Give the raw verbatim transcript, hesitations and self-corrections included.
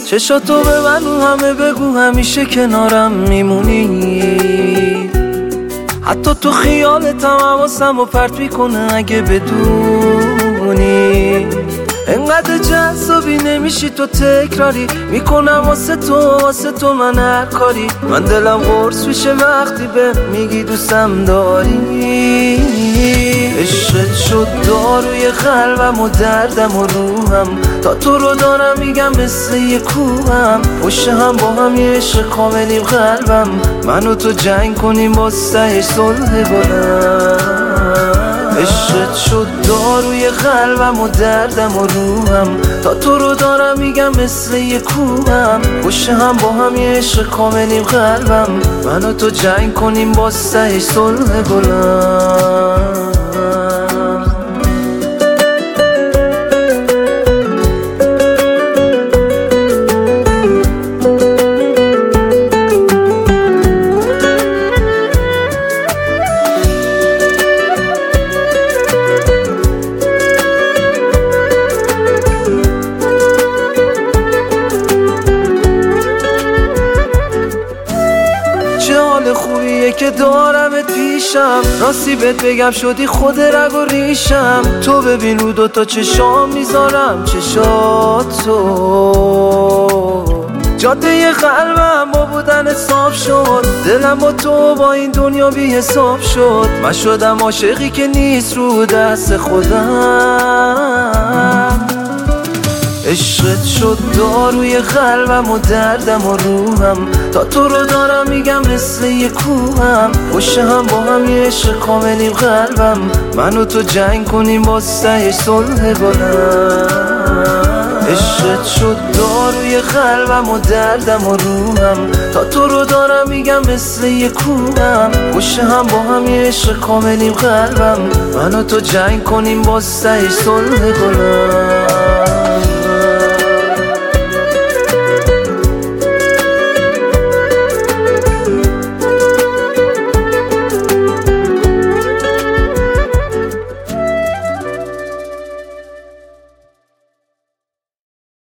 چشاتو به من همه بگو همیشه کنارم میمونی. حتی تو خیالتم حواسم و پرت میکنه اگه بدونی. انقدر جذابی نمیشی تو تکراری، میکنم واسه تو واسه تو من هر کاری. من دلم قرص میشه وقتی به میگی دوستم داری. عشقت شد داروی قلبم و دردم و روحم، تا تو رو دارم میگم مثل یه کوهم. پشت هم با هم یه عشق کاملیم قلبم، من و تو جنگ کنیم با سهش صلح بلند. عشقت شد داروی قلبم و دردم و روحم، تا تو رو دارم میگم مثل یه کوهم. پشت هم با هم یه عشق کاملیم قلبم، من و تو جنگ کنیم با سهش صلح بلند. خوبیه که دارمت پیشم، راستی بهت بگم شدی خود رگ و ریشم. تو ببین رو دوتا چشام میذارم چشاتو، جاده قلبم با بودن صاف شد. دلم با تو با این دنیا بی حساب شد. من شدم عاشقی که نیست رو دست خودم. عشقت شد داروی قلبم و دردم و روحم، تا تو رو دارم میگم مثل یه کوهم. پشت هم با هم یه عشق کاملیم قلبم، من و تو جنگ کنیم با سهش صلح بلند. عشقت شد داروی قلبم و دردم و روحم، تا تو رو دارم میگم مثل یه کوهم. پشت هم با هم یه عشق کاملیم قلبم، من و تو جنگ کنیم با سهش صلح بلند.